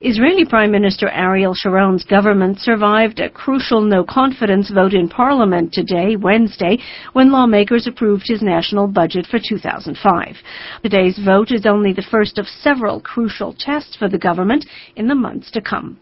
Israeli Prime Minister Ariel Sharon's government survived a crucial no-confidence vote in Parliament today, Wednesday, when lawmakers approved his national budget for 2005. Today's vote is only the first of several crucial tests for the government in the months to come.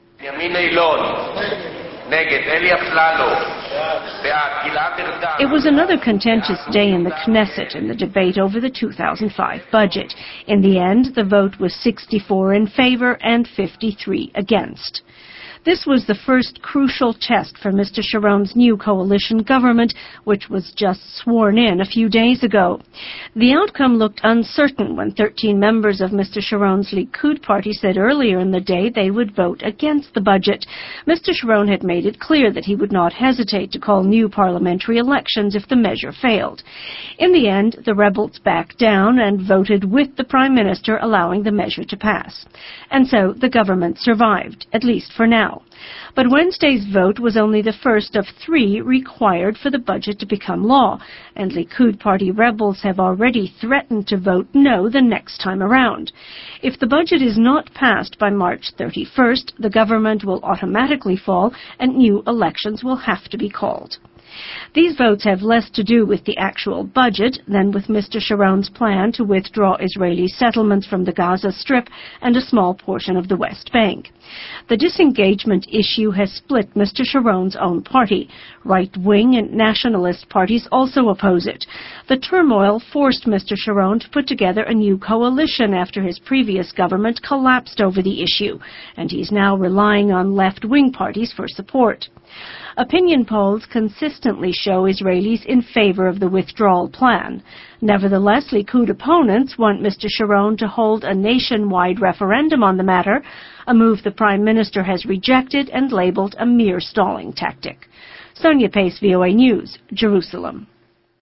It was another contentious day in the Knesset in the debate over the 2005 budget. In the end, the vote was 64 in favor and 53 against. This was the first crucial test for Mr. Sharon's new coalition government, which was just sworn in a few days ago. The outcome looked uncertain when 13 members of Mr. Sharon's Likud party said earlier in the day they would vote against the budget. Mr. Sharon had made it clear that he would not hesitate to call new parliamentary elections if the measure failed. In the end, the rebels backed down and voted with the Prime Minister, allowing the measure to pass. And so the government survived, at least for now. But Wednesday's vote was only the first of 3 required for the budget to become law, and Likud party rebels have already threatened to vote no the next time around. If the budget is not passed by March 31st, the government will automatically fall and new elections will have to be called. These votes have less to do with the actual budget than with Mr. Sharon's plan to withdraw Israeli settlements from the Gaza Strip and a small portion of the West Bank. The disengagement issue has split Mr. Sharon's own party. Right-wing and nationalist parties also oppose it. The turmoil forced Mr. Sharon to put together a new coalition after his previous government collapsed over the issue, and he's now relying on left-wing parties for support. Opinion polls consistently show Israelis in favor of the withdrawal plan. Nevertheless, Likud opponents want Mr. Sharon to hold a nationwide referendum on the matter, a move the Prime Minister has rejected and labeled a mere stalling tactic. Sonia Pace, VOA News, Jerusalem.